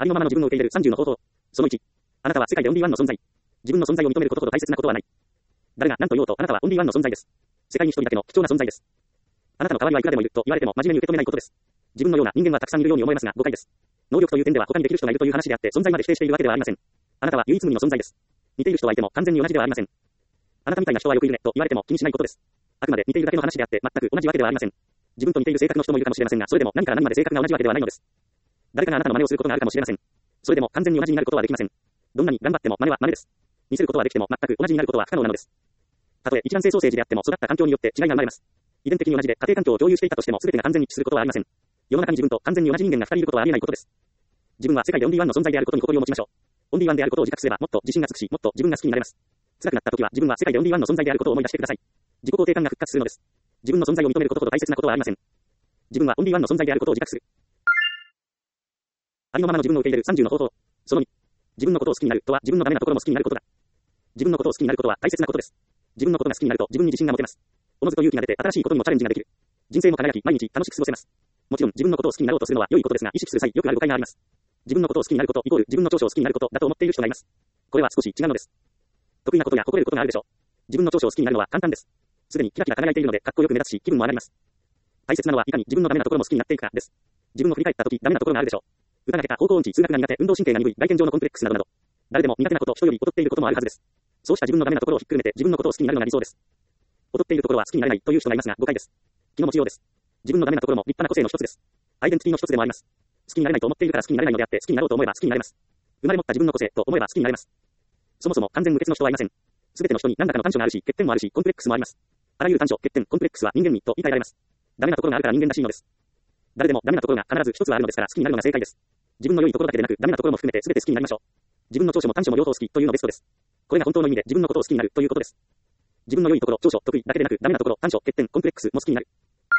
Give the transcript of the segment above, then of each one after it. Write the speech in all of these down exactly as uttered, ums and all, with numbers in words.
ありのままの自分を受け入れるさんじゅうの方法。そのいち。あなたは世界でオンリーワンの存在。自分の存在を認めることほど大切なことはない。誰が何と言おうとあなたはオンリーワンの存在です。世界に一人だけの貴重な存在です。あなたの代わりはいくらでもいると言われても真面目に受け止めないことです。自分のような人間はたくさんいるように思えますが誤解です。能力という点では他にできる人がいるという話であって存在まで否定しているわけではありません。あなたは唯一無二の存在です。似ている人はいても完全に同じではありません。あなたみたいな人はよくいるねと言われても気にしないことです。あくまで似ているだけの話であって全く同じわけではありません。自分と似ている性格の人もいるかもしれませんが、それでも何から何まで性格が同じわけではないのです。誰かがあなたの真似をすることがあるかもしれません。それでも完全に同じになることはできません。どんなに頑張っても真似は真似です。似せることはできても全く同じになることは不可能なのです。たとえ一卵性ソーセージであっても育った環境によって違いが生まれます。遺伝的に同じで家庭環境を共有していたとしても全てが完全に一致することはありません。世の中に自分と完全に同じ人間が二人いることはありえないことです。自分は世界でオンリーワンの存在であることに誇りを持ちましょう。オンリーワンであることを自覚すればもっと自信がつくし、もっと自分が好きになれます。辛くなった時は自分は世界でオンリーワンの存在であることを思い出してください。自己肯定感が復活するのです。自分の存在を認めることほど大切なことはありません。自分はオンリーワンの存在であることを自覚する。ありのままの自分を受け入れるさんじゅうの方法。そのに。自分のことを好きになるとは自分のダメなところも好きになることだ。自分のことを好きになることは大切なことです。自分のことが好きになると自分に自信が持てます。おのずと勇気が出て新しいことにもチャレンジができる。人生も輝き毎日楽しく過ごせます。もちろん自分のことを好きになろうとするのは良いことですが、意識する際よくある誤解があります。自分のことを好きになることイコール自分の長所を好きになることだと思っている人がいます。これは少し違うのです。得意なことや誇れることがあるでしょう。自分の長所を好きになるのは簡単です。すでにキラキラ輝いているのでかっこよく目立つし気分も上がります。大切なのはいかに自分のダメなところも好きになっていくかです。自分を振り返った時ダメなところがあるでしょう。歌が下手、方向音痴、数学が苦手、運動神経が鈍い、外見上のコンプレックスなどなど、誰でも苦手なこと、人より劣っていることもあるはずです。そうした自分のダメなところをひっくるめて自分のことを好きになるのが理想です。劣っているところは好きになれないという人がいますが誤解です。気の持ちようです。自分のダメなところも立派な個性の一つです。アイデンティティの一つでもあります。好きになれないと思っているから好きになれないのであって、好きになろうと思えば好きになれます。生まれ持った自分の個性と思えば好きになれます。そもそも完全無欠の人はいません。すべての人に何らかの短所があるし、欠点もあるし、コンプレックスもあります。あらゆる短所、欠点、コンプレックスは人間にと言い換えられます。ダメなところがあるから人間らしいのです。誰でもダメなところが必ず一つはあるのですから好きになるのが正解です。自分の良いところだけでなくダメなところも含めて全て好きになりましょう。自分の長所も短所も両方好きというのベストです。これが本当の意味で自分のことを好きになるということです。自分の良いところ、長所、得意だけでなくダメなところ、短所、欠点、コンプレックスも好きになる。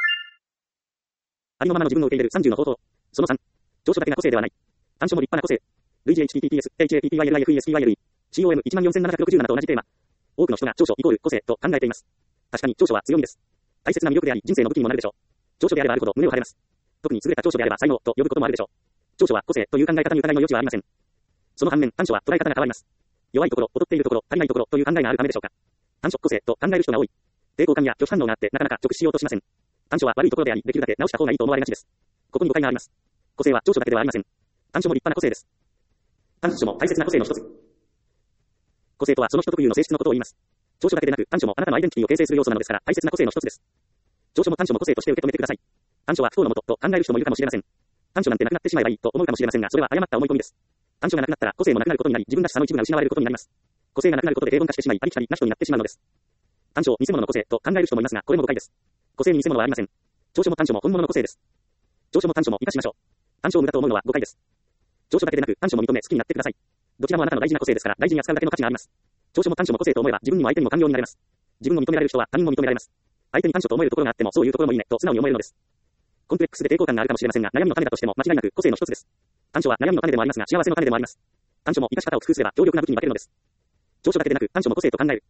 ありのままの自分を受け入れるさんじゅうの方法。そのさん。長所だけが個性ではない。短所も立派な個性。類似 エイチティーティーピーエス、エイチエーピーピーワイエルアイエフイーエスピーワイエルイー、コム いちまんよんせんななひゃくろくじゅうななと同じテーマ。多くの人が長所イコール個性と考えています。確かに長所は強みです。大切な魅力であり人生の武器にもなるでしょう。長所であればあるほど胸を張れます。特に優れた長所であれば才能と呼ぶこともあるでしょう。長所は個性という考え方に疑いの余地はありません。その反面短所は捉え方が変わります。弱いところ、劣っているところ、足りないところという考えがあるためでしょうか。短所個性と考える人が多い。抵抗感や拒否反応があってなかなか直視しようとしません。短所は悪いところであり、できるだけ直した方がいいと思われがちです。ここに誤解があります。個性は長所だけではありません。短所も立派な個性です。短所も大切な個性の一つ。個性とはその人特有の性質のことを言います。長所だけでなく短所もあなたのアイデンティティを形成する要素なのですから大切な個性の一つです。長所も短所も個性として受け止めてください。短所は不幸のもとと考える人もいるかもしれません。短所なんてなくなってしまえばいいと思うかもしれませんが、それは誤った思い込みです。短所がなくなったら個性もなくなることになり、自分らしさの一部が失われることになります。個性がなくなることで平凡化してしまい、ありきたりな人になってしまうのです。短所を偽物の個性と考える人もいますが、これも誤解です。個性に偽物はありません。長所も短所も本物の個性です。長所も短所も生かしましょう。短所を無駄と思うのは誤解です。長所だけでなく短所も認め好きになってください。どちらもあなたの大事な個性ですから大事に扱うだけの価値があります。長所も短所も個性と思えば自分にも相手にも寛容になれます。自分を認められる人は他人も認められます。相手に短所と思えるところがあってもそういうところもいいねと素直に思えるのです。コンプレックスで抵抗感があるかもしれませんが、悩みの種だとしても間違いなく個性の一つです。短所は悩みの種でもありますが幸せの種でもあります。短所も生かし方を工夫すれば強力な武器に化けるのです。長所だけでなく短所も個性と考える。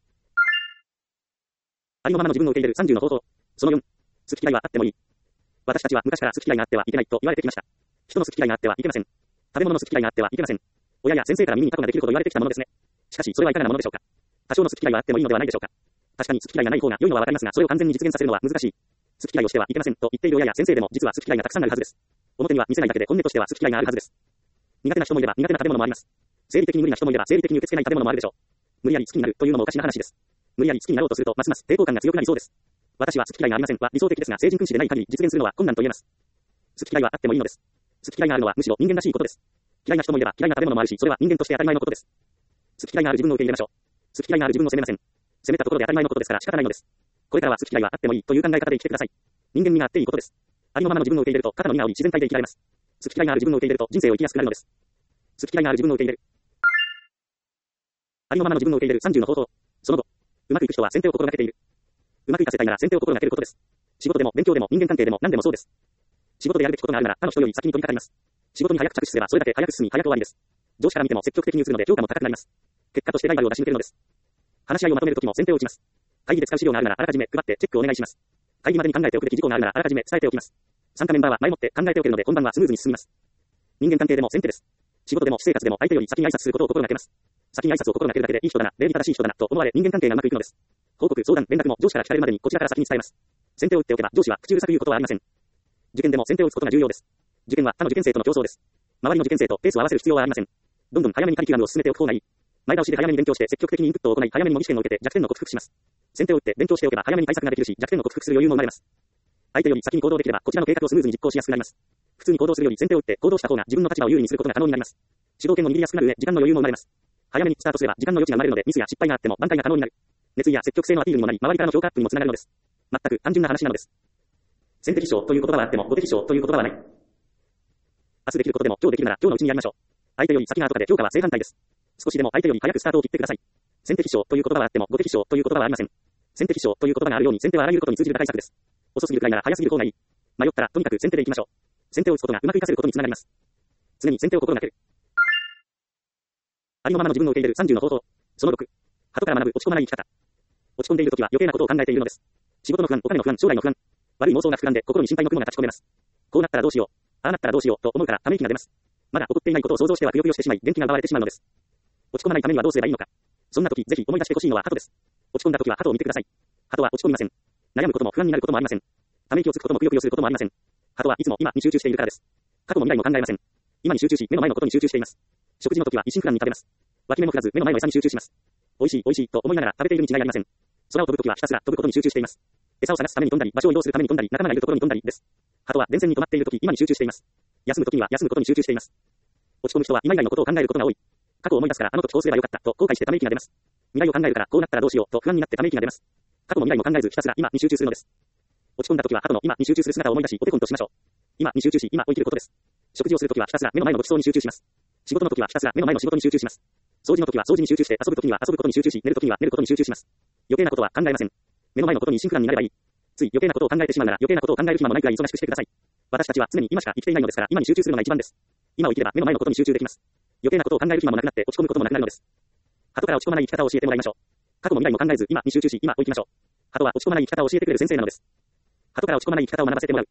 ありのままの自分を受け入れるさんじゅうの方法。そのよん。好き嫌いはあってもいい。私たちは昔から好き嫌いがあってはいけないと言われてきました。人の好き嫌いがあってはいけません。食べ物の好き嫌いがあってはいけません。親や先生から耳にタコができるほど言われてきたものですね。しかしそれはいかがなものでしょうか。多少の好き嫌いはあってもいいのではないでしょうか。確かに好き嫌いがない方が良いのはわかりますが、それを完全に実現させるのは難しい。好き嫌いをしてはいけませんと言っている親や先生でも実は好き嫌いがたくさんあるはずです。表には見せないだけで本音としては好き嫌いがあるはずです。苦手な人もいれば苦手な食べ物もあります。生理的に無理な人もいれば生理的に受け付けない食べ物もあるでしょう。無理やり好きになるというのもおかしな話です。無理やり好きになろうとするとますます抵抗感が強くなりそうです。私は好き嫌いがありませんは理想的ですが成人君子でない限り実現するのは困難と言えます。好き嫌いはあってもいいのです。好き嫌いがあるのはむしろ人間らしいことです。嫌いな人もいれば嫌いな食べ物もあるし、それは人間として当たり前のことです。好き嫌いがある自分を受け入れましょう。好き嫌いがある自分を責めません。責めたところで当たり前のことですから仕方ないのです。これからは好き嫌いはあってもいいという考え方で生きてください。人間味があっていいことです。ありのままの自分を受け入れると肩の荷が下り自然体で生きられます。好き嫌いがある自分を受け入れると人生を生きやすくなるのです。好き嫌いがある自分を受け入れる。ありのままの自分を受け入れるさんじゅうの方法。その後、うまくいく人は先手を心がけている。うまくいかせたいなら先手を心がけることです。仕事でも勉強でも人間関係でも何でもそうです。仕事でやるべきことがあるなら他の人より先に取り掛かります。仕事に早く着手すればそれだけ早く進み早く終わりです。上司から見ても積極的に移るので評価も高くなります。結果としてライバルを出し抜けるのです。話し合いをまとめるときも先手を打ちます。会議で使う資料があるならあらかじめ配ってチェックをお願いします。会議までに考えておくべき事項があるならあらかじめ伝えておきます。参加メンバーは前もって考えておけるので本番はスムーズに進みます。人間関係でも先手です。 仕事でも私生活でも相手より先に挨拶することを心がけます。先に挨拶を心がけるだけでいい人だな、礼儀正しい人だなと思われ人間関係がうまくいくのです。報告、相談、連絡も上司から聞かれるまでにこちらから先に伝えます。先手を打っておけば上司は口うるさく言うことはありません。受験でも先手を打つことが重要です。受験は他の受験生との競争です。周りの受験生とペースを合わせる必要はありません。どんどん早めにカリキュラムを進めておく方がいい。前倒しで早めに勉強して積極的にインプットを行い、早めに模擬試験を受けて弱点を克服します。先手を打って勉強しておけば早めに対策ができるし、弱点を克服する余裕も生まれます。相手より先に行動できればこちらの計画をスムーズに実行しやすくなります。普通に行動するより先手を打って行動した方が自分の立場を有利にすることが可能になります。主導権を握りやすくなる上、時間の余裕も生まれます。早めにスタートすれば時間の余地が生まれるので、ミスや失敗があっても挽回が可能になる。熱意や積極性のアピールにもなり、周りからの評価アップにもつながるのです。全く単純な話なのです。先手必勝という言葉はあっても後手必勝という言葉はない。明日できることでも今日できるなら今日のうちにやりましょう。相手より先が後かで評価は正反対です。少しでも相手より早くスタートを切ってください。先手必勝という言葉はあっても後手必勝という言葉はありません。先手必勝という言葉があるように先手はあらゆることに通じる打開策です。遅すぎるくらいなら早すぎる方がいい。迷ったらとにかく先手で行きましょう。先手を打つことがうまく活かせることにつながります。常に先手を心がける。ありのままの自分を受け入れるさんじゅうの方法。そのろく。後から学ぶ落ち込まない生き方。落ち込んでいるときは余計なことを考えているのです。仕事の不安、お金の不安、将来の不安。悪い妄想が膨らんで心に心配の雲が立ち込めます。こうなったらどうしよう。ああなったらどうしようと思うからため息が出ます。まだ起こっていないことを想像してはくよくよしてしまい元気が奪われてしまうのです。落ち込まないためにはどうすればいいのか。そんな時ぜひ思い出してほしいのは鳩です。落ち込んだ時は鳩を見てください。鳩は落ち込みません。悩むことも不安になることもありません。ため息をつくこともくよくよすることもありません。鳩はいつも今に集中しているからです。過去も未来も考えません。今に集中し目の前のことに集中しています。食事の時は一心不乱に食べます。脇目も振らず目の前の餌に集中します。美味しい美味しいと思いながら食べているに違いありません。空を飛ぶときはひたすら飛ぶことに集中しています。餌を探すために飛んだり、場所を移動するために飛んだり、仲間がいるところに飛んだりです。鳩は電線に止まっているとき、今に集中しています。休むときには休むことに集中しています。落ち込む人は今以外のことを考えることが多い。過去を思い出すからあの時こうすればよかったと後悔してため息が出ます。未来を考えるからこうなったらどうしようと不安になってため息が出ます。過去も未来も考えずひたすら今に集中するのです。落ち込んだときは鳩の今に集中する姿を思い出し、お手本としましょう。今に集中し、今を生きることです。食事をするときはひたすら目の前のごちそうに集中します。仕事のときはひたすら目の前の仕事に集中します。掃除のときは掃除に集中して遊ぶときには遊ぶことに集中し、寝るときには寝ることに集中します。余計なことは考えません。目の前のことにシンクラになればいい。つい余計なことを考えてしまうなら余計なことを考える暇もないくらい忙しくしてください。私たちは常に今しか生きていないのですから今に集中するのが一番です。今を生きれば目の前のことに集中できます。余計なことを考える暇もなくなって落ち込むこともなくなるのです。鳩から落ち込まない生き方を教えてもらいましょう。過去も未来も考えず今に集中し今を生きましょう。鳩は落ち込まない生き方を教えてくれる先生なのです。鳩から落ち込まない生き方を学ばせてもらう。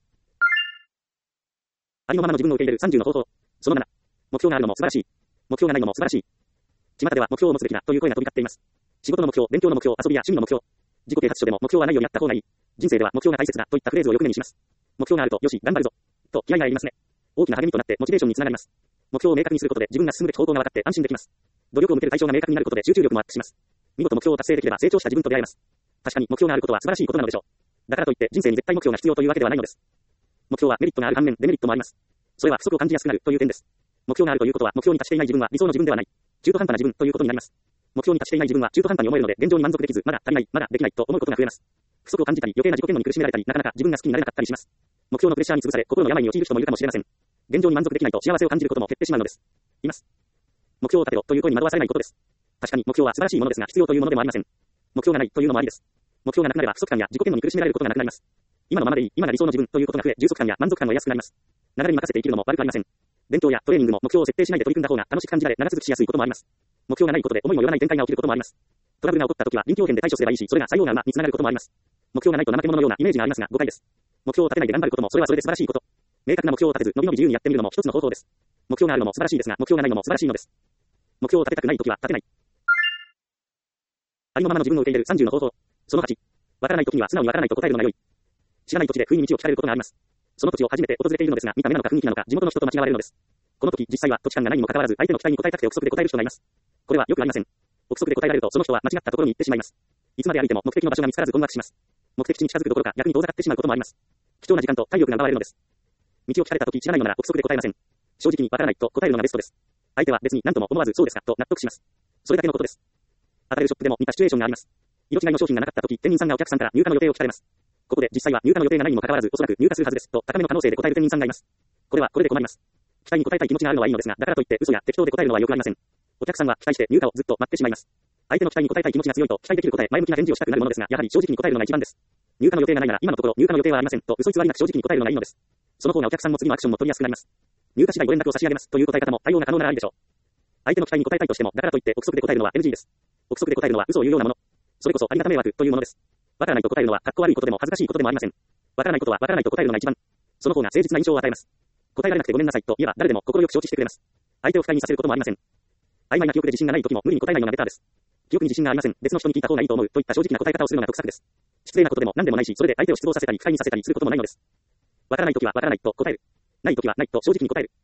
ありのままの自分を受け入れるさんじゅうの方法。そのなな。目標があるのも素晴らしい。目標がないのも素晴らしい。巷では目標を持つべきだという声が飛び交っています。仕事の目標、勉強の目標、遊びや趣味の目標。自己啓発書でも目標はないようにやった方がいい。人生では目標が大切だといったフレーズをよく目にします。目標があるとよし頑張るぞと気合が入りますね。大きな励みとなってモチベーションにつながります。目標を明確にすることで自分が進むべき方向が分かって安心できます。努力を向ける対象が明確になることで集中力もアップします。見事目標を達成できれば成長した自分と出会えます。確かに目標があることは素晴らしいことなのでしょう。だからといって人生に絶対目標が必要というわけではないのです。目標はメリットがある反面デメリットもあります。それは不足を感じやすくなるという点です。目標があるということは目標に達していない自分は理想の自分ではない。中途半端な自分ということになります。目標に達していない自分は中途半端に思えるので現状に満足できずまだ足りないまだできないと思うことが増えます。不足を感じたり余計な自己嫌悪に苦しめられたりなかなか自分が好きになれなかったりします。目標のプレッシャーに潰され心の病に陥る人もいるかもしれません。現状に満足できないと幸せを感じることも減ってしまうのです。います。目標を立てろという声に惑わされないことです。確かに目標は素晴らしいものですが必要というものでもありません。目標がないというのもありです。目標がなくなれば不足感や自己嫌悪に苦しめられることがなくなります。今のままでいい、今が理想の自分ということが増え充足感や満足感も安くなります。流れに任せて生きるのも悪くありません。勉強やトレーニングも目標を設定しないで取り組んだ方が楽しく感じられ長続きしやすいこともあります。目標がないことで思いもよらない展開が起きることもあります。トラブルが起こった時は臨機応変で対処すればいいし、それが採用が馬につながることもあります。目標がないと怠け者のようなイメージがありますが誤解です。目標を立てないで頑張ることもそれはそれで素晴らしいこと。明確な目標を立てず伸び伸び自由にやってみるのも一つの方法です。目標があるのも素晴らしいですが目標がないのも素晴らしいのです。目標を立てたくない時は立てない。ありのままの自分を受け入れるさんじゅうの方法。そのはち。わからない時には素直にわからないと答えるのが良い。知らない土地で不意に道を聞かれることがあります。その土地を初めて訪れているのですが見た目なのか雰囲気なのか地元の人と間違われるのです。この時実際は土地感がないにもかかわらず相手の期待に応えたくて憶測で答える人がいます。これはよくありません。憶測で答えられるとその人は間違ったところに行ってしまいます。いつまで歩いても目的の場所が見つからず困惑します。目的地に近づくどころか逆に遠ざかってしまうこともあります。貴重な時間と体力が奪われるのです。道を聞かれた時知らないのなら憶測で答えません。正直にわからないと答えるのがベストです。相手は別に何とも思わずそうですかと納得します。それだけのことです。アパレルショップでも似たシチュエーションがあります。色違いの商品がなかった時店員さんがお客さんから入荷の予定を聞かれます。ここで実際は入荷の予定がないにもかかわらずおそらく入荷するはずですと高めの可能性で答える店員さんがいます。これはこれで困ります。期待に応えたい気持ちがあるのはいいのですがだからといって嘘や適当で答えるのはよくありません。お客さんは期待して入荷をずっと待ってしまいます。相手の期待に応えたい気持ちが強いと期待できる答え前向きな返事をしたくなるものですがやはり正直に答えるのが一番です。入荷の予定がないなら今のところ入荷の予定はありませんと嘘偽りなく正直に答えるのがいいのです。その方がお客さんも次のアクションも取りやすくなります。入荷次第ご連絡を差し上げますという答え方も対応が可能ならありでしょう。相手の期待に応えたいとしてもだからといって憶測で答えるのは エヌジー です。憶測で答えるのは嘘を言うようなもの。それこそありがた迷惑というものです。わからないと答えるのはかっこ悪いことでも恥ずかしいことでもありません。わからないことはわからないと答えるのが一番。その方が誠実な印象を与えます。答えられなくてごめんなさいと言えば誰でも心よく承知してくれます。 相手を不快にさせることもありません。曖昧な記憶で自信がないときも無理に答えないのがベターです。記憶に自信がありません。別の人に聞いた方がいいと思うといった正直な答え方をするのが得策です。失礼なことでも何でもないし、それで相手を失望させたり不快にさせたりすることもないのです。わからないときはわからないと答える。ないときはないと正直に答える。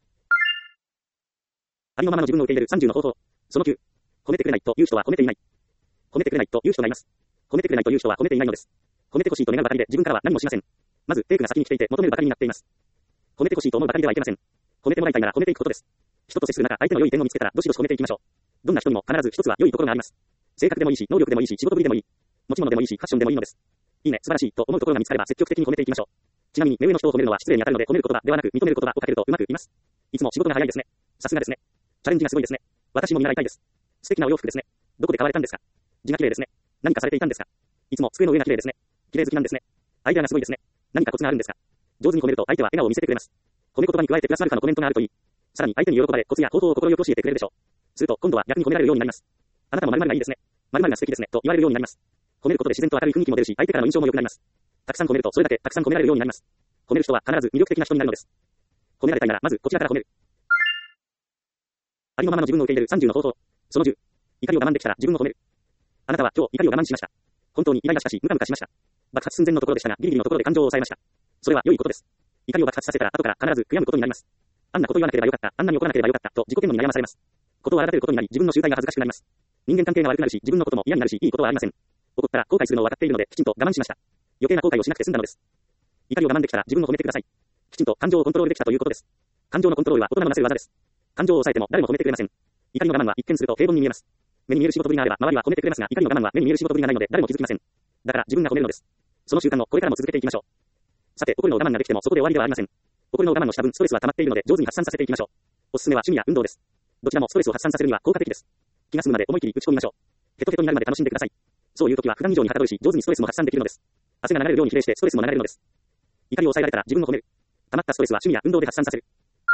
ありのままの自分を受け入れるさんじゅうの方法。そのきゅう。褒めてくれないという人は褒めていない。褒めてくれないという人がいます。褒めてくれないという人は褒めていないのです。褒めてほしいと願うばかりで自分からは何もしません。まず、テイクが先に来ていて求めるばかりになっています。褒めてほしいと思うばかりではいけません。褒めてもらいたいなら褒めていくことです。人と接する中、相手の良い点を見つけたらどしどし褒めていきましょう。どんな人にも必ず一つは良いところがあります。性格でもいいし、能力でもいいし、仕事ぶりでもいい。持ち物でもいいし、ファッションでもいいのです。いいね、素晴らしいと思うところが見つかれば積極的に褒めていきましょう。ちなみに目上の人を褒めるのは失礼に当たるので褒める言葉ではなく認める言葉をかけるとうまくいきます。いつも仕事が早いですね。さすがですね。チャレンジがすごいですね。私も見習いたいです。素敵なお洋服ですね。どこで買われたんですか？字が綺麗ですね。何かされていたんですか？いつも机の上が綺麗ですね。綺麗好きなんですね。アイデアがすごいですね。何かコツがあるんですか？上手に褒めると相手は笑顔を見せてくれます。褒め言葉に加えてプラスアルファのコメントがあるといい。さらに相手に喜ばれコツや方法を心よく教えてくれるでしょう。すると今度は逆に褒められるようになります。あなたも〇〇がいいですね。〇〇が素敵ですねと言われるようになります。褒めることで自然と明るい雰囲気も出るし、相手からの印象も良くなります。たくさん褒めるとそれだけたくさん褒められるようになります。褒める人は必ず魅力的な人になるのです。褒められたいならまずこちらから褒める。ありのままの自分を受け入れるさんじゅうの方法。そのじゅう。怒りを我慢できたら自分を褒める。あなたは今日怒りを我慢しました。本当にイライラしたし、ムカムカしました。爆発寸前のところでしたが、ギリギリのところで感情を抑えました。それは良いことです。怒りを爆発させたら後から必ず悔やむことになります。あんなこと言わなければよかった、あんなに怒らなければよかったと自己嫌悪に悩まされます。ことを荒立てることになり、自分の集体が恥ずかしくなります。人間関係が悪くなるし、自分のことも嫌になるし、いいことはありません。怒ったら後悔するのを分かっているので、きちんと我慢しました。余計な後悔をしなくて済んだのです。怒りを我慢できたら自分を褒めてください。きちんと感情をコントロールできたということです。感情のコントロールは大人のなせる技です。感情を抑えても誰も褒めてくれません。怒りの我慢は一見すると平凡に見えます。目に見える仕事ぶりがあれば周りは褒めてくれますが、怒りの我慢は目に見える仕事ぶりがないので誰も気づきません。だから自分が褒めるのです。その習慣をこれからも続けていきましょう。さて、怒りの我慢ができてもそこで終わりではありません。怒りの我慢のした分ストレスは溜まっているので上手に発散させていきましょう。おすすめは趣味や運動です。どちらもストレスを発散させるには効果的です。気が済むまで思い切り打ち込みましょう。ヘトヘトになるまで楽しんでください。そういう時は普段以上にはかどるし、上手にストレスも発散できるのです。汗が流れるように比例してストレスも流れるのです。怒りを抑えられたら自分を褒める。溜まったストレスは趣味や運動で発散させる。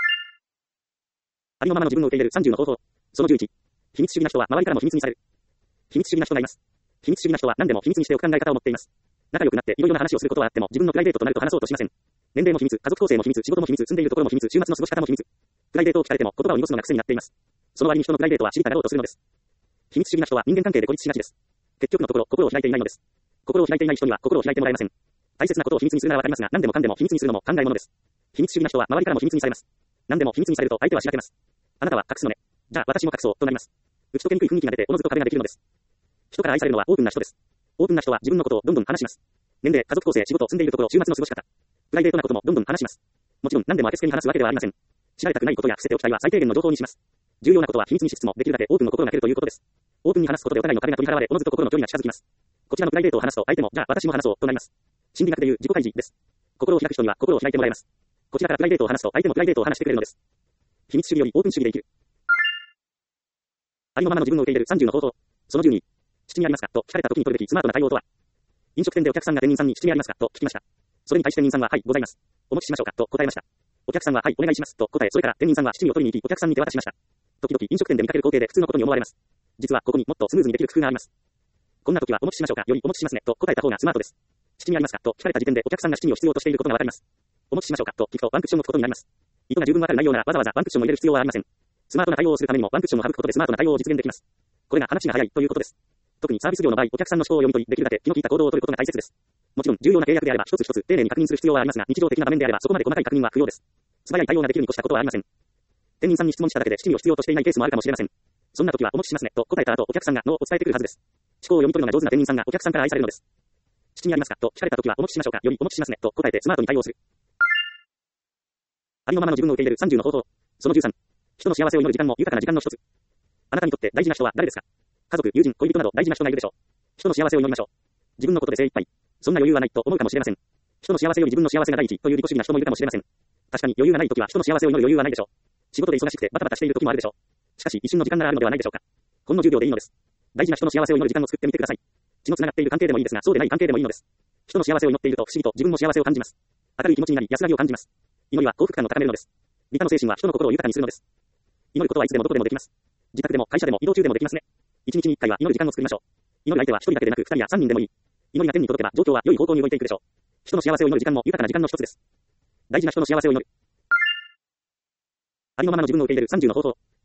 ありのままの自分を受け入れるさんじゅうの方法。そのじゅういち。秘密主義な人は周りからも秘密にされる。秘密主義な人がいます。秘密主義な人は何でも秘密にしておく考え方を持っています。仲良くなっていろいろな話をすることはあっても自分のプライベートとなると話そうとしません。年齢も秘密、家族構成も秘密、仕事も秘密、住んでいるところも秘密、週末の過ごし方も秘密。プライベートを聞かれても言葉を濁すのが癖になっています。その割に人のプライベートは知りたがろうとするのです。秘密主義な人は人間関係で孤立しがちです。結局のところ心を開いていないのです。心を開いていない人には心を開いてもらえません。大切なことを秘密にするならわかりますが、何でもかんでも秘密にするのも考えものです。秘密主義な人は周りからも秘密にされます。何でも秘密にされると相手はしらけます。あなたは隠すのね。じゃあ私も隠そうとなります。打ち解けにくい雰囲気が出ておのずと壁ができるのです。人から愛されるのはオープンな人です。オープンな人は自分のことをどんどん話します。年齢、家族構成、仕事、住んでいるところ、週末の過ごし方。プライベートなこともどんどん話します。もちろん何でも当てつけに話すわけではありません。知られたくないことや伏せておきたいは最低限の情報にします。重要なことは秘密にしつつもできるだけオープンの心がけるということです。オープンに話すことでお互いの壁が取り払われ、おのずと心の距離が近づきます。こちらのプライベートを話すと相手も、じゃあ私も話そうとなります。心理学でいう自己開示です。心を開く人には心を開いてもらえます。こちらからプライベートを話すと相手もプライベートを話してくれるのです。秘密主義よりオープン主義で生きる。ありのままの自分を受け入れるさんじゅうの方法。そのじゅうに。七味ありますかと聞かれた時に取るべきスマートな対応とは。飲食店でお客さんが店員さんに七味ありますかと聞きました。それに対して店員さんははい、ございます。お持ちしましょうかと答えました。お客さんははい、お願いしますと答え、それから店員さんは七味を取りに行きお客さんに手渡しました。時々飲食店で見かける光景で普通のことに思われます。実はここにもっとスムーズにできる工夫があります。こんな時はお持ちしましょうかよりお持ちしますねと答えた方がスマートです。七味ありますかと聞かれた時点でお客さんが七味を必要としていることがわかります。お持ちしましょうかと聞くとワンクッションを置くことになります。意図が十分わかる内容ならわざわざワンクッションを入れる必要はありません。スマートな対応をするためにもワンクッションを省くことでスマートな対応を実現できます。これが話が早いということです。特にサービス業の場合、お客さんの思考を読み取り、できるだけ気の利いた行動を取ることが大切です。もちろん重要な契約であれば一つ一つ丁寧に確認する必要はありますが、日常的な場面であればそこまで細かい確認は不要です。素早い対応ができるに越したことはありません。店員さんに質問しただけで七味を必要としていないケースもあるかもしれません。そんな時はお持ちしますねと答えた後、お客さんがノーを伝えてくるはずです。思考を読み取るのが上手な店員さんがお客さんから愛されるのです。七味ありますかと聞かれた時はお持ちしましょうかよりお持ちしますねと答えてスマートに対応する。ありのままの自分を受け入れるさんじゅうの方法。そのじゅうさん。人の幸せを祈る時間も豊かな時間の一つ。あなたにとって大事な人は誰ですか？家族、友人、恋人など大事な人がいるでしょう。人の幸せを祈りましょう。自分のことで精一杯。そんな余裕はないと思うかもしれません。人の幸せより自分の幸せが第一という利己主義な人もいるかもしれません。確かに余裕がない時は人の幸せを祈る余裕はないでしょう。仕事で忙しくてバタバタしている時もあるでしょう。しかし一瞬の時間ならあるのではないでしょうか。ほんのじゅうびょうでいいのです。大事な人の幸せを祈る時間を作ってみてください。血のつながっている関係でもいいですが、そうでない関係でもいいのです。人の幸せを祈っていると不思議と自分も幸せを感じます。明るい気持ちになり安らぎを感じます。祈りは幸福感を高めるのです。利他の精神は人の心を豊かにするのです。祈ることはいつでもどこでもできます。自宅でも会社でも移動中でもできますね。一日に一回は祈る時間を作りましょう。祈る相手は一人だけでなく二人や三人でもいい。祈りが天に届けば状況は良い方向に動いていくでしょう。人の幸せを祈る時間も豊かな時間の一つです。大事な人の幸せを祈る。ありのままの自分を受け入れるさんじゅうの方法。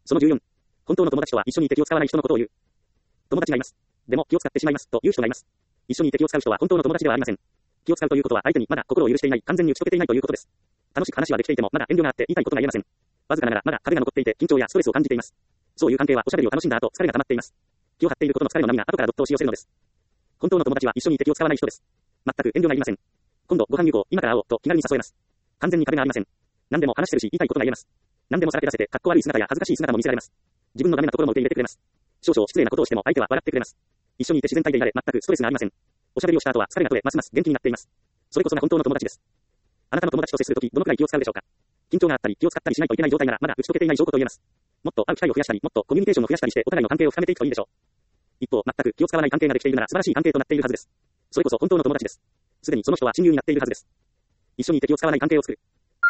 そのじゅうよん。本当の友達とは一緒にいて気を使わない人のことを言う。友達がいます。でも気を使ってしまいますという人がいます。一緒にいて気を使う人は本当の友達ではありません。気を使うということは相手にまだ心を許していない、完全に打ち解けていないということです。楽しく話はできていてもまだ遠慮があって言いたいことが言えません。わずかながらまだ壁が残っていて緊張やストレスを感じています。そういう関係はおしゃべりを楽しんだ後疲れが溜まっています。気を張っていることの疲れの波が後からどっと押し寄せるのです。本当の友達は一緒にいて気を使わない人です。全く遠慮がいりません。今度ご飯行こう、今から会おうと気軽に誘えます。完全に壁がありません。何でも話してるし言いたいことが言えます。何でもさらけ出せてかっこ悪い姿や恥ずかしい姿も見せられます。自分のダメなところも受け入れてくれます。少々失礼なことをしても相手は笑ってくれます。一緒にいて自然体でいられ全くストレスがありません。おしゃべりをした後は疲れが取れますます元気になっています。それこそが本当の友達です。あなたの友達と接するときどのくらい気を使うでしょうか。緊張があったり気を使ったりしないといけない状態ならまだ打ち解けていない証拠と言えます。もっと会う機会を増やしたりもっとコミュニケーションを増やしたりしてお互いの関係を深めていくといいでしょう。一方全く気を使わない関係ができているなら素晴らしい関係となっているはずです。それこそ本当の友達です。すでにその人は親友になっているはずです。一緒にいて気を使わない関係を作る。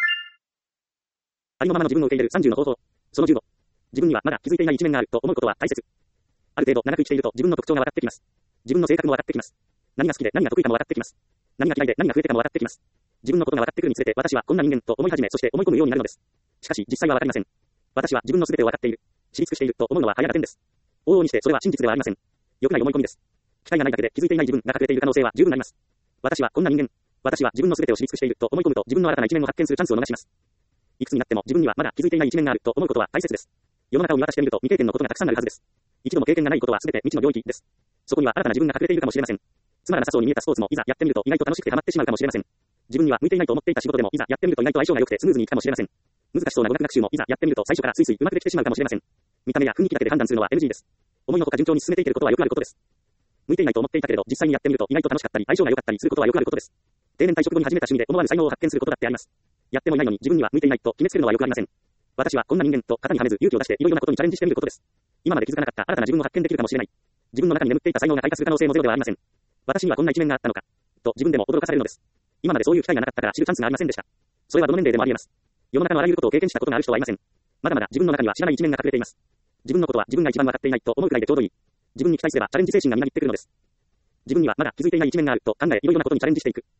ありのままの自分を受け入れるさんじゅうの方法。そのじゅうご。自分にはまだ気づいていない一面があると思うことは大切。ある程度長く生きていると自分の特徴が分かってきます。自分の性格も分かってきます。何が好きで何が得意かも分かってきます。何が嫌いで何が増えてかも分かってきます。自分のことが分かってくるにつれて私はこんな人間と思い始めそして思い込むようになるのです。しかし実際は分かりません。私は自分の全てを分かっている。知り尽くしていると思うのは早合点です。往々にしてそれは真実ではありません。良くない思い込みです。機会がないだけで気づいていない自分が隠れている可能性は十分あります。私はこんな人間。私は自分の全てを知り尽くしていると思い込むと自分の新たな一面を発見するチャンスを逃します。いくつになっても自分にはまだ気づいていない一面があると思うことは大切です。世の中を見渡してみると未経験のことがたくさんあるはずです。一度も経験がないことは全て未知の領域です。そこには新たな自分が隠れているかもしれません。つまらなさそうに見えたスポーツもいざやってみると意外と楽しくてハマってしまうかもしれません。自分には向いていないと思っていた仕事でもいざやってみると意外と相性が良くてスムーズにいくかもしれません。難しそうな語学学習もいざやってみると最初からスイスイ上手くできてしまうかもしれません。見た目や雰囲気だけで判断するのは エヌジー です。思いのほか順調に進めていけることはよくあることです。向いていないと思っていたけれど実際にやってみると意外と楽しかったり相性が良かったりすることはよくあることです。定年退職後に始めた趣味で思わぬ才能を発見することだってあります。やってもいないのに自分には向いていないと決めつけるのはよくありません。私はこんな人間と型にはめず勇気を出していろいろなことにチャレンジしてみることです。今まで気づかなかった新たな自分を発見できるかもしれない。自分の中に眠っていた才能が開花する可能性もゼロではありません。私にはこんな一面があったのかと自分でも驚かされるのです。今までそういう機会がなかったから知るチャンスがありませんでした。それはどの年齢でもあり得ます。世の中のあらゆることを経験したことがある人はいません。まだまだ自分の中には知らない一面が隠れています。自分のことは自分が一番分かっていないと思うくらいでちょうどいい。自分に期待すればチャレンジ精神がみなぎってくるのです。自分にはまだ気づいていない一面があると考えいろいろなことにチャレンジしていく。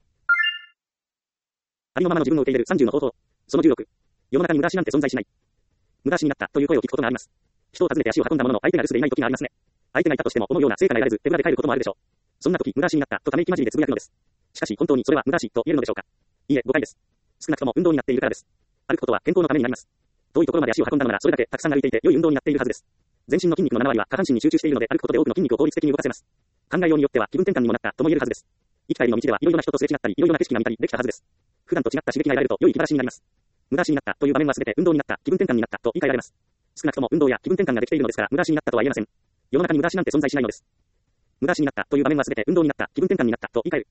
ありのままの自分を受け入れるさんじゅうの方法。そのじゅうろく。世の中に無駄足なんて存在しない。無駄足になったという声を聞くことがあります。人を訪ねて足を運んだものの相手が留守でいない時がありますね。相手がいたとしても思うような成果が得られず手ぶらで帰ることもあるでしょう。そんな時無駄足になったとため息混じりでつぶやくのです。しかし本当にそれは無駄足と言えるのでしょうか。いいえ誤解です。少なくとも運動になっているからです。歩くことは健康のためになります。遠いところまで足を運んだのならそれだけたくさん歩いていて良い運動になっているはずです。全身の筋肉のななわりは下半身に集中しているので歩くことで多くの筋肉を効率的に動かせます。考えようによっては気分転換にもなったとも言えるはずです。生き返りの道ではいろいろな人とすれ違ったりいろいろな景色が見たりできたはずです。普段と違った刺激が得られると良い気晴らしになります。無駄足になったという場面は全て運動になった気分転換になったと言い換えられます。少なくとも運動や気分転換ができているのですから無駄足になったとは言えません。世の中に無駄足なんて存在しないのです。無駄足になったという場面は全て運動になった気分転換になったと言い換える。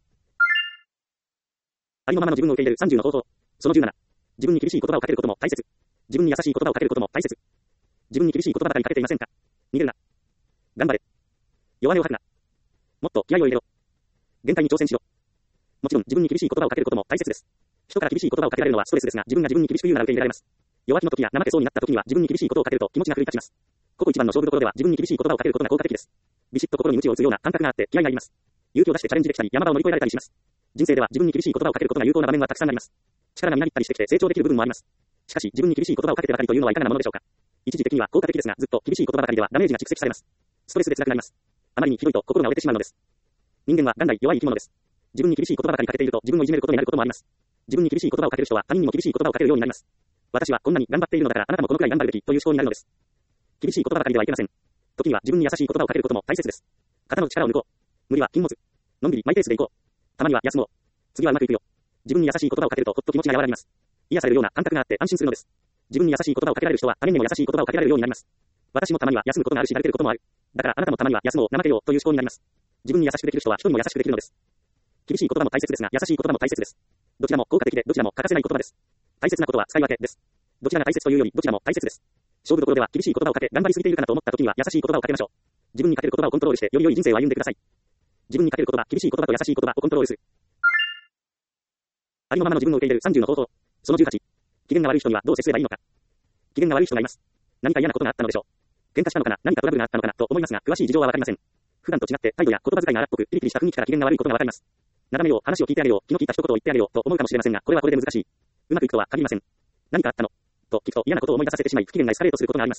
ありのままの自分を受け入れるさんじゅうの方法。そのじゅうなな。自分に厳しい言葉をかけることも大切。自分に優しい言葉をかけることも大切。自分に厳しい言葉ばかりかけていませんか。逃げるな。頑張れ。弱音を吐くな。もっと気合を入れろ。限界に挑戦しろ。もちろん自分に厳しい言葉をかけることも大切です。人から厳しい言葉をかけられるのはストレスですが、自分が自分に厳しく言うなら受け入れられます。弱気の時や怠けそうになった時には自分に厳しいことをかけると気持ちが奮い立ちます。ここ一番の勝負どころでは自分に厳しい言葉をかけることが効果的です。ビシッと心に鞭を打つような感覚があって気合がいります。勇気を出してチャレンジできたり山場を乗り越えられたりします。人生では自分に厳しい言葉をかけることが有効な場面はたくさんあります。力がみなぎったりしてきて成長できる部分もあります。しかし自分に厳しい言葉をかけてばかりというのはいかがなものでしょうか。一時的には効果的ですがずっと厳しい言葉ばかりではダメージが蓄積されます。ストレスで辛くなります。あまりにひどいと心が折れてしまうのです。人間は元来弱い生き物です。自分に厳しい言葉ばかりかけていると自分をいじめることになることもあります。自分に厳しい言葉をかける人は他人にも厳しい言葉をかけるようになります。私はこんなに頑張っているのだからあなたもこのくらい頑張るべきという思考になるのです。厳しい言葉ばかりではいけません。時には自分に優しい言葉をかけることも大切です。肩の力を抜こう。無理は禁物。のんびりマイペースでいこう。たまには休もう。次はうまくいくよ。自分に優しい言葉をかけるとほっと気持ちが和らぎます。癒されるような感覚があって安心するのです。自分に優しい言葉をかけられる人は他人にも優しい言葉をかけられるようになります。私もたまには休むことがあるし慣れていることもある。だからあなたもたまには休もう、怠けようという思考になります。自分に優しくできる人は人にも優しくできるのです。厳しい言葉も大切ですが優しい言葉も大切です。どちらも効果的でどちらも欠かせない言葉です。大切なことは使い分けです。どちらが大切というよりどちらも大切です。勝負どころでは厳しい言葉をかけ頑張りすぎているかなと思った時には優しい言葉をかけましょう。自分にかける言葉をコントロールしてより良い人生を歩んでください。自分にかける言葉、厳しい言葉と優しい言葉をコントロールする。ありのままの自分を受け入れるさんじゅうの方法。そのじゅうはち。機嫌が悪い人にはどう接すればいいのか。機嫌が悪い人がいます。何か嫌なことがあったのでしょう。喧嘩したのかな、何かトラブルがあったのかなと思いますが、詳しい事情はわかりません。普段と違って態度や言葉遣いが荒っぽくピリピリした雰囲気から機嫌が悪いことがわかります。なだめよう、話を聞いてあげよう、気の利いた一言を言ってあげようと思うかもしれませんが、これはこれで難しい。うまくいくとは限りません。何かあったのと聞くと嫌なことを思い出させてしまい、不機嫌がエスカレートすることがあります。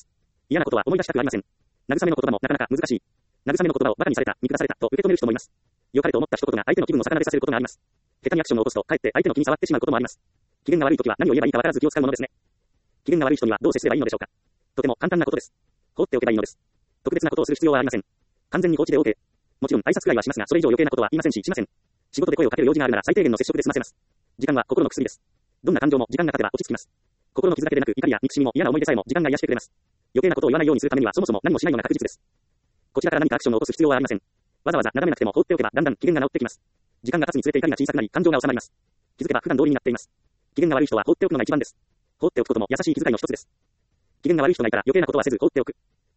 嫌なことは思い出したくありません。慰めの言葉もなかなか難しい。慰めの言葉を馬鹿にされた、見下されたと受け止める人もいます。良かれと思った一言が相手の気分を逆なでさせることがあります。下手にアクションを起こすと、かえって相手の気に障ってしまうこともあります。機嫌が悪いときは何を言えばいいかわからず気を使うものですね。機嫌が悪い人にはどう接すればいいのでしょうか。とても簡単なことです。放っておけばいいのです。特別なことをする必要はありません。完全に放置で OK。もちろん挨拶くらいはしますが、それ以上余計なことは言いませんし、しません。仕事で声をかける用事があるなら最低限の接触で済ませます。時間は心の薬です。どんな感情も時間が経てば落ち着きます。心の傷だけでなく、怒りや憎しみも嫌な思い出さえも時間が癒してくれます。余計なことを言わないようにするためにはそもそも何もしないのが確実です。こちらから何かアクションを起こす必要はありません。わざわざなだめなくても放っておけばだんだん機嫌が治ってきます。時間が経つにつれて怒りが小さくなり、感情が収まります。気づけば普段通りになっています。機嫌が悪い人は放っておくのが一番です。放っておくことも優しい気遣いの一つです。機嫌が悪い人がいたら余計なことはせず放っておく。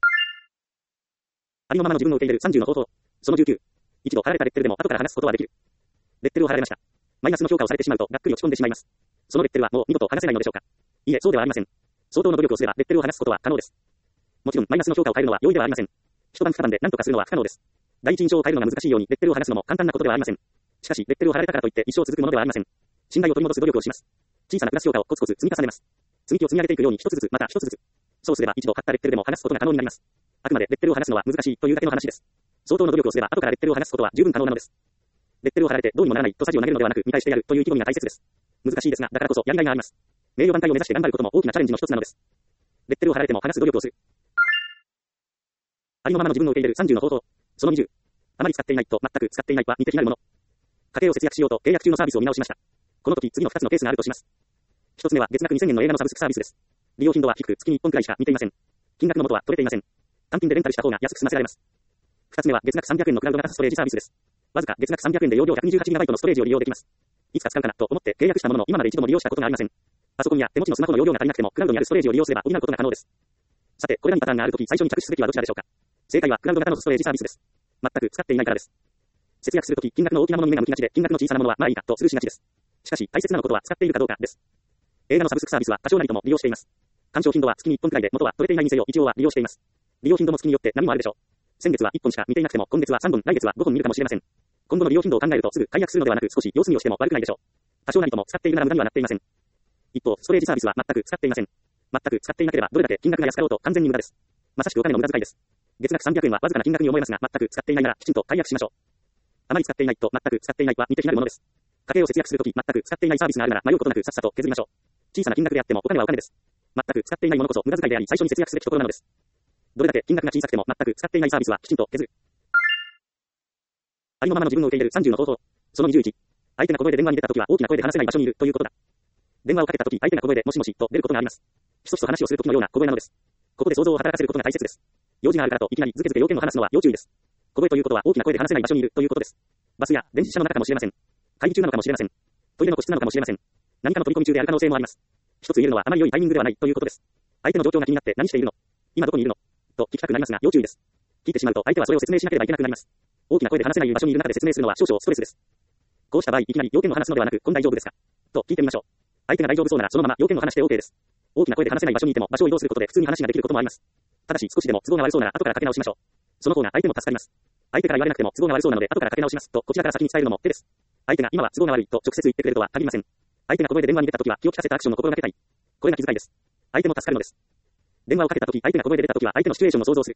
ありのままの自分を受け入れるさんじゅうの方法。そのじゅうきゅう。一度貼られたレッテルでも後から話すことはできる。レッテルを貼られました。マイナスの評価をされてしまうとがっくり落ち込んでしまいます。そのレッテルはもう二度と剥がせないのでしょうか。いいえ、そうではありません。相当の努力をすればレッテルを剥がすことは可能です。もちろんマイナスの評価を変えるのは容易ではありません。一晩二晩で何とかするのは不可能です。第一印象を変えるのが難しいようにレッテルを剥がすのも簡単なことではありません。しかしレッテルを貼られたからといって一生続くものではありません。信頼を取り戻す努力をします。小さなプラス評価をコツコツ積み重ねます。積み木を積み上げていくように一つずつまた一つずつ。そうすれば一度貼ったレッテルでも剥がすことが可能になります。あくまでレッテルを剥がすのは難しいというだけの話です。相当の努力をすれば後からレッテルを剥がすことは十分可能なのです。レッテルを貼られてどうにもならないとさじを投げるのではなく見返してやるという意気込みが大切です。難しいですが、だからこそやりがいがあります。名誉挽回を目指して頑張ることも大きなチャレンジの一つなのです。レッテルを貼られても剥がす努力をする。ありのままの自分を受け入れるさんじゅうの方法。そのにじゅう。あまり使っていないと全く使っていないは似て非なるもの。家計を節約しようと契約中のサービスを見直しました。この時次のふたつのケースがあるとします。ひとつめは月額にせんえんの映画のサブスクサービスです。利用頻度は低く月にいっぽんくらいしか見ていません。金額の元は取れていません。単品でレンタルした方が安く済ませられます。ふたつめは月額さんびゃくえんのクラウド型ストレージサービスです。わずか月額さんびゃくえんで容量 ひゃくにじゅうはちギガバイト のストレージを利用できます。いつか使うかなと思って契約したものの今まで一度も利用したことがありません。パソコンや手持ちのスマホの容量が足りなくてもクラウドにあるストレージを利用すれば補うことが可能です。さて、これらにパターンがあるとき最初に着手すべきはどちらでしょうか。正解はクラウド型のストレージサービスです。全く使っていないからです。節約するとき金額の大きなものに目が向きがちで金額の小さなものはまあいいかとスルーしがちです。しかし大切なことは使っているかどうかです。映画のサブスクサービスは多少なりとも利用しています。鑑賞頻度は月にいっぽんくらいで元は取れていないにせよ一応は利用しています。利用頻度も月によって何もあるでしょう。先月はいっぽんしか見ていなくても今月はさんぼん、来月はごほん見るかもしれません。今後の利用頻度を考えるとすぐ解約するのではなく少し様子見をしても悪くないでしょう。多少なりとも使っているなら無駄にはなっていません。一方、ストレージサービスは全く使っていません。全く使っていなければどれだけ金額が安かろうと完全に無駄です。まさしくお金の無駄遣いです。月額さんびゃくえんはわずかな金額に思えますが全く使っていないならきちんと解約しましょう。あまり使っていないと全く使っていないは似て非なるものです。家計を節約するとき全く使っていないサービスがあるなら迷うことなくさっさと削りましょう。小さな金額であってもお金はお金です。全く使っていないものこそ無駄遣いであり最初に節約すべきところなのです。どれだけ金額が小さくても全く使っていないサービスはきちんと削る。ありのままの自分を受け入れるさんじゅうの方法。そのにじゅういち。相手が小声で電話に出たときは大きな声で話せない場所にいるということだ。電話をかけたとき相手が小声でもしもしと出ることがあります。ひそひそ話をするときのような小声なのです。ここで想像を働かせることが大切です。用事があるからといきなりズケズケ要件を話すのは要注意です。小声ということは大きな声で話せない場所にいるということです。バスや電子車の中かもしれません。会議中なのかもしれません。トイレの個室なのかもしれません。何かの取り込み中である可能性もあります。一つ言えるのはあまり良いタイミングではないということです。相手の状況が気になって何しているの？今どこにいるの？と聞きたくなりますが要注意です。聞いてしまうと相手はそれを説明しなければいけなくなります。大きな声で話せない場所にいる中で説明するのは少々ストレスです。こうした場合いきなり要件を話すのではなく、こん大丈夫ですか？と聞いてみましょう。相手が大丈夫そうならそのまま要件を話して OK です。大きな声で話せない場所にいても場所を移動することで普通に話ができることもあります。ただし少しでも都合が悪そうなら後からかけ直しましょう。その方が相手も助かります。相手から言われなくても都合が悪そうなので後からかけ直しますとこちらから先に伝えるのも手です。相手が今は都合が悪いと直接言ってくれるとは限りません。相手が小声で電話に出たときは気を利かせたアクションを心がけたい。これが気遣いです。相手も助かるのです。電話をかけたとき相手が小声で出たときは相手のシチュエーションを想像する。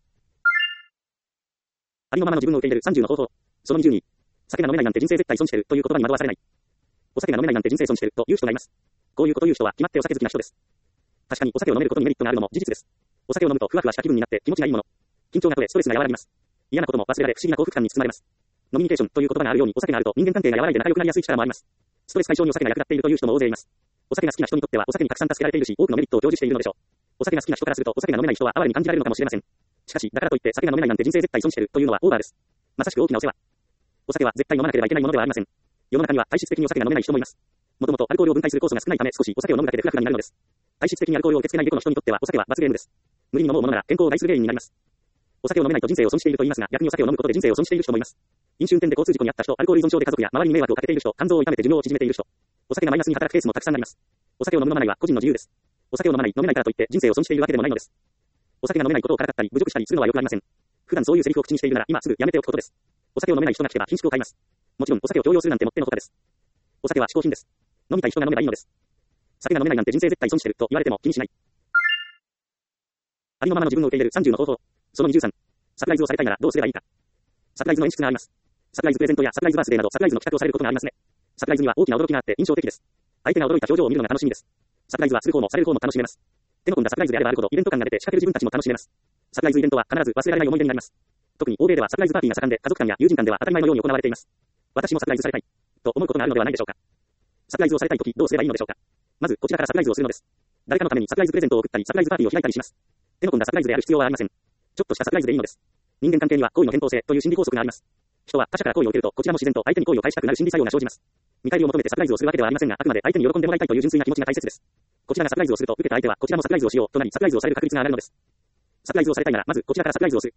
ありのままの自分を受け入れるさんじゅうの方法。そのにじゅうに。酒が飲めないなんて人生絶対損してるという言葉に惑わされない。お酒が飲めないなんて人生損してるという人がいます。こういうことを言う人は決まってお酒好きな人です。確かにお酒を飲めることにメリットがあるのも事実です。お酒を飲むとふわふわした気分になって気持ちがいいもの。緊張が取れストレスが和らぎます。嫌なことも忘れられ不思議な幸福感に包まれます。ノミニケーションという言葉があるようにお酒があると人間関係が和らいで仲良くなりやすい力もあります。ストレス解消にお酒が役立っているという人も大勢います。お酒が好きな人にとってはお酒にたくさん助けられているし多くのメリットを享受しているのでしょう。お酒が好きな人からするとお酒が飲めない人は哀れに感じられるのかもしれません。しかしだからといって酒が飲めないなんて人生絶対損してるというのはオーバーです。まさしく大きなお世話。お酒は絶対飲まなければいけないものではありません。世の中には体質的にお酒が飲めない人もいます。もともとアルコールを分解する酵素が少ないため少しお酒を飲むだけでフラフラになるのです。体質的にアルコールを受け付けない猫の人にとってはお酒は罰ゲームです。無理に飲もうものなら健康を害する原因になります。お酒を飲めないと人生を損していると言いますが逆にお酒を飲むことで人生を損している人もいます。飲酒運転で交通事故に遭った人、アルコール依存症で家族や周りに迷惑をかけている人、肝臓を痛めて寿命を縮めている人、お酒がマイナスに働くケースもたくさんあります。お酒を飲む飲まないは個人の自由です。お酒を飲まない、飲めないからといって人生を損しているわけでもないのです。お酒が飲めないことをからかったり侮辱したりするのはよくありません。普段そういうセリフを口にしているなら今すぐやめておくことです。お酒を飲めない人が来ては品種を買います。もちろんお酒を強要するなんてもってのほかです。お酒は嗜好品です。飲みたい人が飲めばいいのです。酒が飲めないなんて人生絶対損してると言われても気にしない。ありのままの自分を受け入れるさんじゅうの方法。そのにじゅうさん。サプライズをされたいならどうすればいいか。サプライズの演出があります。サプライズプレゼントやサプライズバースデーなどサプライズの企画をされることがありますね。サプライズには大きな驚きがあって印象的です。相手が驚いた表情を見るのが楽しみです。サプライズはする方もされる方も楽しめます。手の込んだサプライズであればあるほどイベント感が出て仕掛ける自分たちも楽しめます。サプライズイベントは必ず忘れられない思い出になります。特に欧米ではサプライズパーティーが盛んで家族間や友人間では当たり前のように行われています。私もサプライズされたいと思うことがあるのではないでしょうか。サプライズをされたいときどうすればいいのでしょうか。まずこちらからサプライズをするのです。誰かのためにサプライズプレゼントを送ったりサプライズパーティーを開いたりします。手の込んだサプライズである必要はありません。ちょっとしたサプライズでいいのです。人間関係には好意の偏頭性という心理法則があります。人は他者から好意を受けるとこちらも自然と相手に好意を返したくなる心理作用が生じます。見返りを求めてサプライズをするわけではありませんが、あくまで相手に喜んでもらいたいという純粋な気持ちが大切です。こちらがサプライズをすると受けた相手はこちらもサプライズをしようとなりサプライズをされる確率が上がるのです。サプライズをされたいならまずこちらからサプライズをする。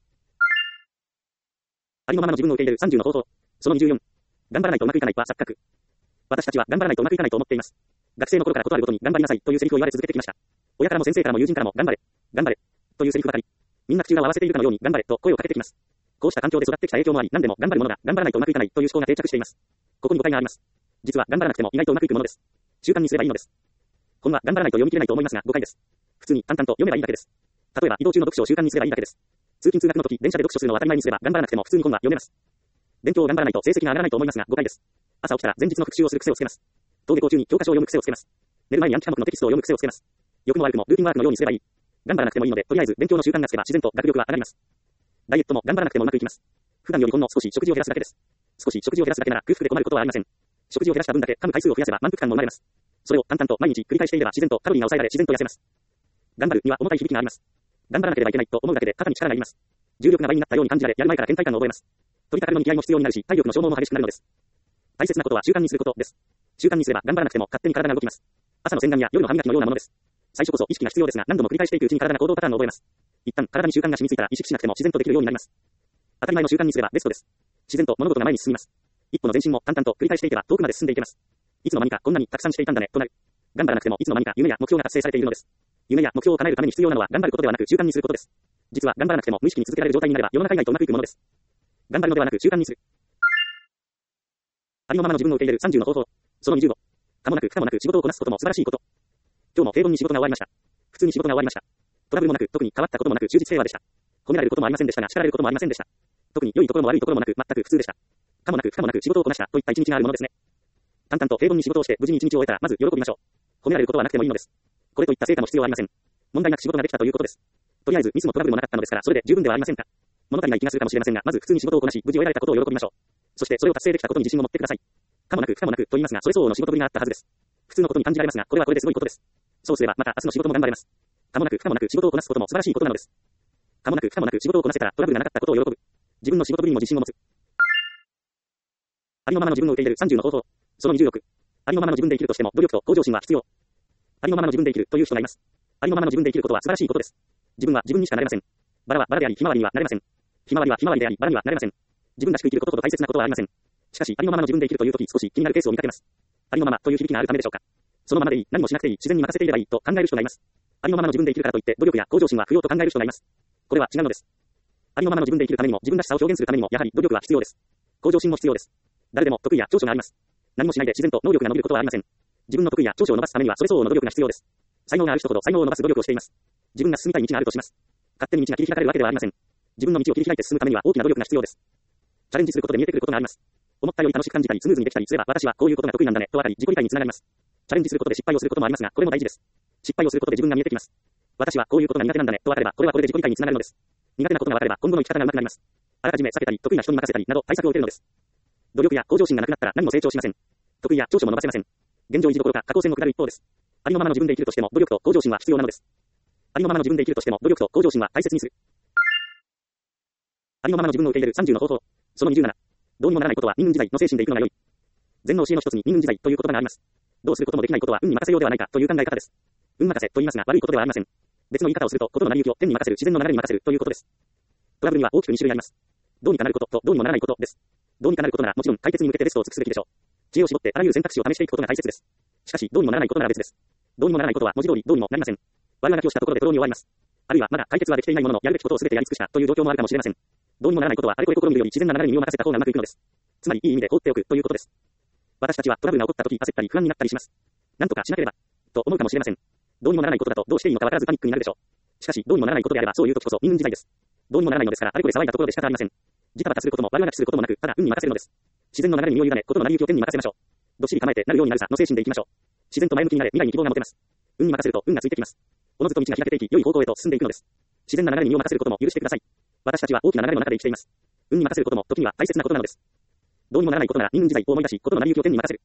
ありのままの自分を受け入れるさんじゅうの方法。そのにじゅうよん。頑張らないとうまくいかないは錯覚。私たちは頑張らないとうまくいかないと思っています。学生の頃からことあるごとに頑張りなさいというセリフを言われ続けてきました。親からも先生からも友人からも頑張れ、頑張れというセリフばかり。みんな口裏を合わせているかのように頑張れと声をかけてきます。こうした環境で育ってきた影響もあり、何でも頑張るものが頑張らないとうまくいかないという思考が定着しています。ここに誤解があります。実は頑張らなくても意外とうまくいくものです。習慣にすればいいのです。本は頑張らないと読み切れないと思いますが誤解です。普通に淡々と読めばいいだけです。例えば移動中の読書を習慣にすればいいだけです。通勤通学の時、電車で読書するのを当たり前にすれば頑張らなくても普通に本は読めます。勉強を頑張らないと成績が上がらないと思いますが誤解です。朝起きたら前日の復習をする癖をつけます。登下校中に教科書を読む癖をつけます。寝る前に暗記科目のテキストを読む癖をつけます。良くも悪くもルーティンワークのようにすればいい。頑張らなくてもいいので、とりあえず勉強の習慣がつけば自然と学力は上がります。ダイエットも頑張らなくてもうまくいきます。普段よりほんの少し食事を減らすだけです。少し食事を減らすだけなら空腹で困ることはありません。食事を減らした分だけ噛む回数を増やせば満腹感も生まれます。それを淡々と毎日繰り返していれば自然とカロリーが抑えられ自然と痩せます。頑張るには重たい響きがあります。頑張らなければいけないと思うだけで肩に力がいります。重力が倍になったように感じられ、やる前から倦怠感が覚えます。取り掛かりの気合も必要になるし、体力の消耗も激しくなるのです。大切なことは習慣にすることです。習慣にすれば頑張らなくても勝手に体が動きます。朝の洗顔や夜の歯磨きのようなものです。最初こそ意識が必要ですが何度も繰り返していくうちに体が行動パターンを覚えます。一旦体に習慣が染みついたら意識しなくても自然とできるようになります。当たり前の習慣にすればベストです。自然と物事が前に進みます。一歩の前進も淡々と繰り返していけば遠くまで進んでいけます。いつの間にかこんなにたくさんしていたんだねとなる。頑張らなくてもいつの間にか夢や目標が達成されているのです。夢や目標を叶えるために必要なのは頑張ることではなく習慣にすることです。実は頑張らなくても無意識に続けられる状態になれば世の中以外とうまくいくものです。頑張るのではなく習慣にする。ありのままの自分を受け入れるさんじゅうの方法。そのにじゅうご。可もなく不可もなく仕事をこなすことも素晴らしいこと。今日も平凡に仕事が終わりました。普通に仕事が終わりました。トラブルもなく特に変わったこともなく充実平和でした。褒められることもありませんでしたが叱られることもありませんでした。特に良いところも悪いところもなく全く普通でした。可もなく不可もなく仕事をこなしたといった一日があるものですね。淡々と平凡に仕事をして無事に一日を終えたらまず喜びましょう。褒められることはなくてもいいのです。これといった成果も必要ありません。問題なく仕事ができたということです。とりあえずミスもトラブルもなかったのですからそれで十分ではありませんか。物足りない気がするかもしれませんがまず普通に仕事をこなし無事終えられたことを喜びましょう。そしてそれを達成できたことに自信を持ってください。可もなく不可もなくと言いますがそれ相応の仕事ぶりがあったはずです。普通のことに感じられますがこれはこれですごいことです。そうすればまた明日の仕事も頑張れます。可もなく不可もなく仕事をこなすことも素晴らしいことなのです。可もなく不可もなく仕事をこなせたらトラブルがなかったことを喜ぶ。自分の仕事ぶりにも自信を持つ。ありのままの自分を受け入れるさんじゅうの方法。そのにじゅうろく。ありのままの自分で生きるとしても努力と向上心は必要。ありのままの自分で生きるという人がいます。ありのままの自分で生きることは素晴らしいことです。自分は自分にしかなれません。バラはバラでありひまわりにはなれません。ひまわりはひまわりでありバラにはなれません。自分らしく生きることほど大切なことはありません。しかしありのままの自分で生きるというとき少し気になるケースを見かけます。ありのままという響きがあるためでしょうか。そのままでいい、何もしなくていい、自然に任せていればいいと考える人がいます。ありのままの自分で生きるからといって努力や向上心は不要と考える人がいます。これは違うのです。ありのままの自分で生きるためにも自分らしさを表現するためにもやはり努力は必要です。向上心も必要です。誰でも得意や長所があります。何もしないで自然と能力が伸びることはありません。自分の得意や長所を伸ばすためにはそれ相応の努力が必要です。才能がある人ほど才能を伸ばす努力をしています。自分が進みたい道があるとします。勝手に道が切り開かれるわけではありません。自分の道を切り開いて進むためには大きな努力が必要です。チャレンジすることで見えてくることがあります。思ったより楽しく感じたりスムーズにできたりすれば私はこういうことが得意なんだねと分かり自己理解につながります。チャレンジすることで失敗をすることもありますがこれも大事です。失敗をすることで自分が見えてきます。私はこういうことが苦手なんだねと分かればこれはこれで自己理解につながるのです。苦手なことが分かれば今後の生き方が上手くなります。あらかじめ避けたり得意な人に任せたりなど対策を打てるのです。努力や向上心がなくなったら何も成長しません。得意や長所も伸ばせません。現状維持どころか下降線を下る一方です。ありのままの自分で生きるとしても努力と向上心は必要なのです。ありのままの自分で生きるとしても努力と向上心は大切にする。ありのままの自分を受け入れるさんじゅうの方法。そのにじゅうなな。どうにもならないことは任運自在の精神でいくのが良い。禅の教えの一つに任運自在という言葉があります。どうすることもできないことは運に任せようではないかという考え方です。運任せと言いますが悪いことではありません。別の言い方をするとことの成り行きを天に任せる自然の流れに任せるということです。トラブルには大きくに種類あります。どうにかなることとどうにもならないことです。どうにかなることならもちろん解決に向けてベストを尽くすべきでしょう。知恵を絞ってあらゆる選択肢を試していくことが大切です。しかしどうにもならないことなら別です。どうにもならないことは文字通りどうにもなりません。我々が今日したところでとろうに終わります。あるいはまだ解決はできていないもののやるべきことを全てやり尽くしたという状況もあるかもしれません。どうにもならないことはあれこれ試みるより自然な流れに身を任せた方がうまくいくのです。つまりいい意味で放っておくということです。私たちはトラブルが起こった時焦ったり不安になったりします。なんとかしなければと思うかもしれません。どうにもならないことだとどうしていいのかわからずパニックになるでしょう。 しかし、どうにもならないことであれば、そういう時こそ、任運自在です。どうにもならないのですから、あれこれ騒いだところで仕方ありません。ジタバタすることも悪あがきすることもなく、ただ運に任せるのです。自然の流れに身を委ね、ことの成り行きを天に任せましょう。どっしり構えてなるようになるさの精神でいきましょう。自然と前向きになれ、未来に希望が持てます。運に任せると運がついてきます。おのずと道が開けていき、良い方向へと進んでいくのです。自然な流れに身を任せることも許してください。私たちは大きな流れの中で生きています。運に任せることも時には大切なことなのです。どうにもならないことなら任運自在を思い出し、ことの成り行きを天に任せる。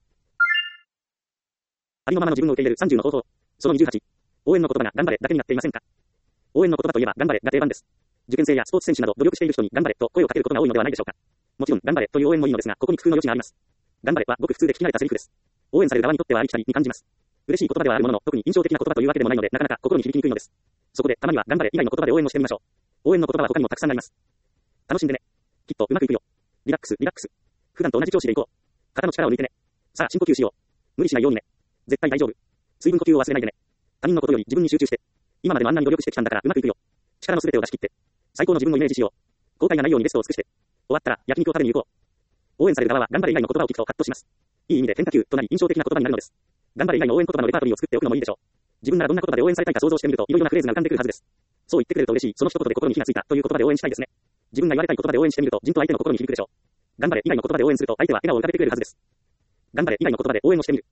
ありのままの自分を受け入れるさんじゅうの方法。そのにじゅうはち。応援の言葉が頑張れだけになっていませんか？応援の言葉といえば頑張れが定番です。受験生やスポーツ選手など努力している人に頑張れと声をかけることが多いのではないでしょうか。もちろん頑張れという応援もいいのですが、ここに工夫の余地があります。頑張れはごく普通で聞き慣れたセリフです。応援される側にとってはありきたりに感じます。嬉しい言葉ではあるものの、特に印象的な言葉というわけでもないので、なかなか心に響きにくいのです。そこでたまには頑張れ以外の言葉で応援をしてみましょう。応援の言葉は他にもたくさんあります。楽しんでね。きっとうまくいくよ。リラックス、リラックス。普段と同じ調子でいこう。肩の力を抜いてね。さあ深呼吸しよう。無理しないようにね。絶対大丈夫。水分呼吸を忘れないでね。他人のことより自分に集中して。今までもあんなに努力してきたんだからうまくいくよ。力のすべてを出し切って。最高の自分をイメージしよう。後悔がないようにベストを尽くして。終わったら焼肉を食べに行こう。応援される側は頑張れ以外の言葉を聞くとハッとします。いい意味で変化球となり印象的な言葉になるのです。頑張れ以外の応援言葉のレパートリーを作っておくのもいいでしょう。自分ならどんな言葉で応援されたいか想像してみるといろいろなフレーズが浮かんでくるはずです。そう言ってくれると嬉しい。その一言で心に火がついたという言葉で応援したいですね。自分が言われたい言葉で応援してみるとじんと相手の心に響くでしょう。頑張れ以外の言葉で応援すると相手は笑顔を浮かべてくれるはずです。頑張れ以外の言葉で応援をしてみる。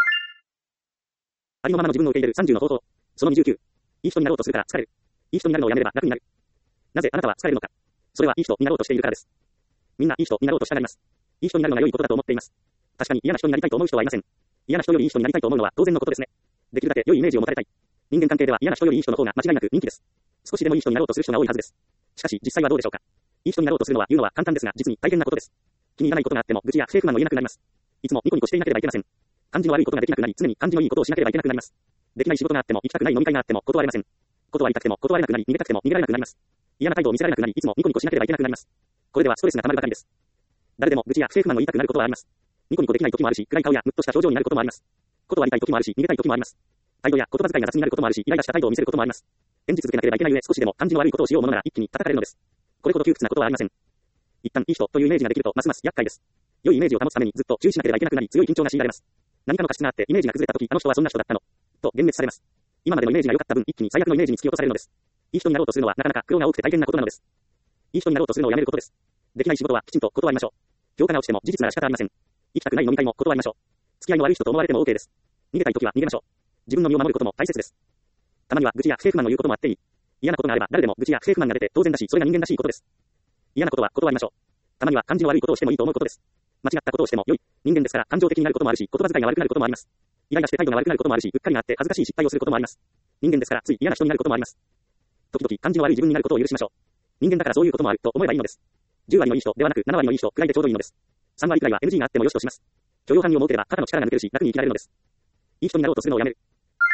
ありのままの自分を受け入れるさんじゅうの方法。そのにじゅうきゅう。いい人になろうとするから疲れる。いい人になるのをやめれば楽になる。なぜあなたは疲れるのか。それはいい人になろうとしているからです。みんないい人になろうとしたがります。いい人になるのが良いことだと思っています。確かに嫌な人になりたいと思う人はいません。嫌な人よりいい人になりたいと思うのは当然のことですね。できるだけ良いイメージを持たれたい。人間関係では嫌な人よりいい人の方が間違いなく人気です。少しでもいい人になろうとする人が多いはずです。しかし実際はどうでしょうか。いい人になろうとするのは言うのは簡単ですが実に大変なことです。気に入らないことがあっても愚痴や不平不満を言えなくなります。いつもニコニコしていなければいけません。感じの悪いことができなくなり常に感じのいいことをしなければいけなくなります。できない仕事があっても行きたくない飲み会があっても断れません。断りたくても断れなくなり逃げたくても逃げられなくなります。嫌な態度を見せられなくなりいつもニコニコしなければいけなくなります。これではストレスが溜まるばかりです。誰でも愚痴や不平不満を言いたくなることはあります。ニコニコできない時もあるし暗い顔やムッとした表情になることもあります。断りたい時もあるし逃げたい時もあります。態度や言葉遣いが雑になることもあるしイライラした態度を見せることもあります。演じ続けなければいけない上少しでも感じの悪いことをしようものなら一気に叩かれるのです。これほど窮屈なことはありません。一旦いい人というイメージができるとますます厄介です。良いイメージを保つためにずっと注意しなければいけなくなり強い緊張が強いられます。何かの過失があってイメージが崩れた時あの人はそんな人だったのと幻滅されます。今までのイメージが良かった分一気に最悪のイメージに突き落とされるのです。いい人になろうとするのはなかなか苦労が多くて大変なことなのです。いい人になろうとするのをやめることです。できない仕事はきちんと断りましょう。評価が落ちても事実なら仕方ありません。行きたくない飲み会も断りましょう。付き合いの悪い人と思われても OK です。逃げたい時は逃げましょう。自分の身を守ることも大切です。たまには愚痴や不平不満を言うこともあっていい。嫌なことがあれば誰でも愚痴や不平不満が出て当然だしそれが人間らしいことです。嫌なことは断りましょう。たまには感じの悪いことをしてもいいと思うことです。間違ったことをしても良い。人間ですから感情的になることもあるし言葉遣いが悪くなることもあります。イライラして態度が悪くなることもあるしうっかりがあって恥ずかしい失態をすることもあります。人間ですからつい嫌な人になることもあります。時々感じの悪い自分になることを許しましょう。人間だからそういうこともあると思えばいいのです。じゅう割のいい人ではなくなな割のいい人くらいでちょうどいいのです。さん割くらいは エヌジー があってもよしとします。許容範囲を設ければ肩の力が抜けるし楽に生きられるのです。いい人になろうとするのをやめる。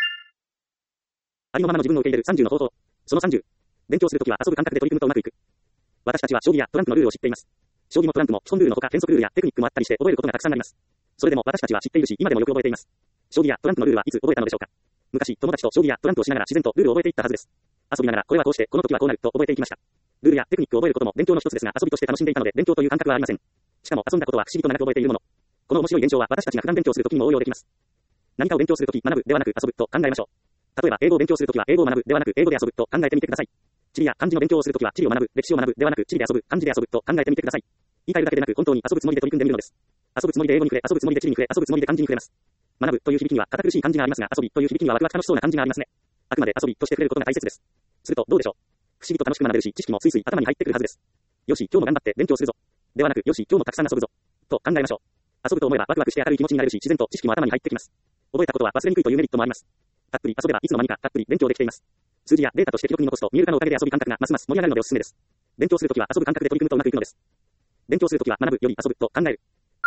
ありのままの自分を受け入れるさんじゅうの方法。そのさんじゅう。勉強するときは遊ぶ感覚で取り組むとうまくいく。私たちは将棋やトランプのルールを知っています。将棋もトランプも基本ルールのほか変則ルールやテクニックもあったりして覚えることがたくさんあります。それでも私たちは知っているし今でもよく覚えています。将棋やトランプのルールはいつ覚えたのでしょうか。昔友達と将棋やトランプをしながら自然とルールを覚えていったはずです。遊びながらこれはこうしてこの時はこうなると覚えていきました。ルールやテクニックを覚えることも勉強の一つですが遊びとして楽しんでいたので勉強という感覚はありません。しかも遊んだことは不思議と長く覚えているもの。この面白い現象は私たちが普段勉強するときにも応用できます。何かを勉強するとき学ぶではなく遊ぶと考えましょう。例えば英語を勉強するときは英語を学ぶではなく英語で遊ぶと考えてみてください。地理や漢字の勉強をするときは地理を学ぶ、歴史を学ぶではなく地理で遊ぶ、漢字で遊ぶと考えてみてください。言い換えるだけでなく本当に遊ぶつもりで取り組んでみるのです。遊ぶつもりで英語に触れ、遊ぶつもりで地理に触れ、遊ぶつもりで漢字に触れます。学ぶという響きには堅苦しい漢字がありますが遊びという響きにはワクワク楽しそうな漢字がありますね。あくまで遊びとして触れることが大切です。するとどうでしょう。不思議と楽しく学べるし知識もついつい頭に入ってくるはずです。よし今日も頑張って勉強するぞ。ではなくよし今日もたくさん遊ぶぞ。と考えましょう。遊ぶと思えばワクワクして明るい気持ちになれるし自然と知識も頭に入ってきます。覚えたことは忘れにくいというメリットもあります。たっぷり遊べばいつの間にかたっぷり勉強できています。数字やデータとして記録に残すと見える化のおかげで遊び感覚がますます盛り上がるのでおすすめです。勉強するときは遊ぶ感覚で取り組むとうまくいくのです。勉強するときは学ぶより遊ぶと考える。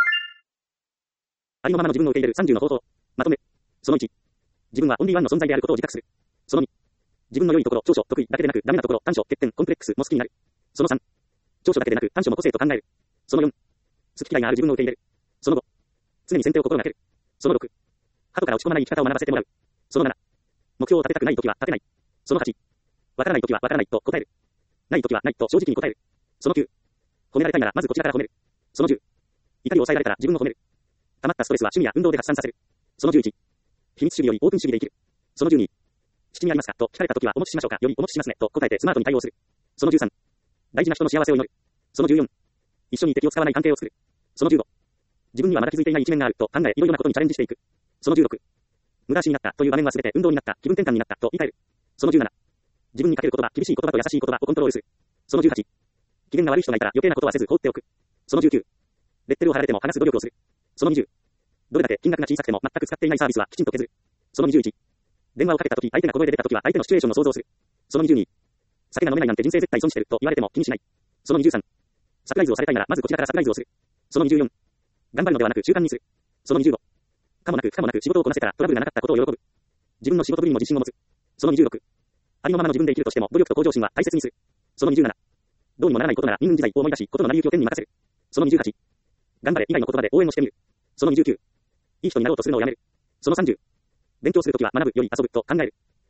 ありのままの自分を受け入れるさんじゅうの方法。まとめ。そのいち。自分はオンリーワンの存在であることを自覚する。そのに。自分の良いところ、長所、得意だけでなくダメなところ、短所、欠点、コンプレックスも好きになる。そのさん。長所だけでなく短所も個性と考える。そのよん。好き嫌いがある自分を受け入れる。そのご。常に先手を心がける。そのろく。後から落ち込まない生き方を学ばせてもらう。そのなな。目標を立てたくないときは立てない。そのはち。わからないときはわからないと答える。ないときはないと正直に答える。そのきゅう。褒められたいならまずこちらから褒める。そのじゅう。怒りを抑えられたら自分を褒める。溜まったストレスは趣味や運動で発散させる。そのじゅういち。秘密主義よりオープン主義で生きる。そのじゅうに。 七味ありますかと聞かれたときはお持ちしましょうかよりお持ちしますねと答えてスマートに対応する。そのじゅうさん。大事な人の幸せを祈る。そのじゅうよん。一緒に敵を使わない関係を作る。そのじゅうご。自分にはまだ気づいていない一面があると考え、いろいろなことにチャレンジしていく。そのじゅうろく。無駄足になったという場面はすべて運動になった、気分転換になったと言い換える。そのじゅうなな。自分にかける言葉、厳しい言葉と優しい言葉をコントロールする。そのじゅうはち。機嫌が悪い人がいたら余計なことはせず放っておく。そのじゅうきゅう。レッテルを貼られても話す努力をする。そのにじゅう。どれだけ金額が小さくても全く使っていないサービスはきちんと削る。そのにじゅういち。電話をかけたとき、相手が声で出たときは相手のシチュエーションを想像する。そのにじゅうに。酒が飲めないなんて人生絶対損してると言われても気にしない。そのにじゅうさん。サプライズをされたいならまずこちらからサプライズをする。そのにじゅうよん。頑張るのではなく習慣にする。そのにじゅうご。かもなく不可もなく仕事をこなせたらトラブルがなかったことを喜ぶ。自分の仕事ぶりにも自信を持つ。そのにじゅうろく。ありのままの自分で生きるとしても努力と向上心は大切にする。そのにじゅうなな。どうにもならないことなら任運自在を思い出し、ことの成り行きを天に任せる。そのにじゅうはち。頑張れ以外の言葉で応援をしてみる。そのにじゅうきゅう。いい人になろうとするのをやめる。そのさんじゅう。勉強するときは学ぶより遊ぶと考える。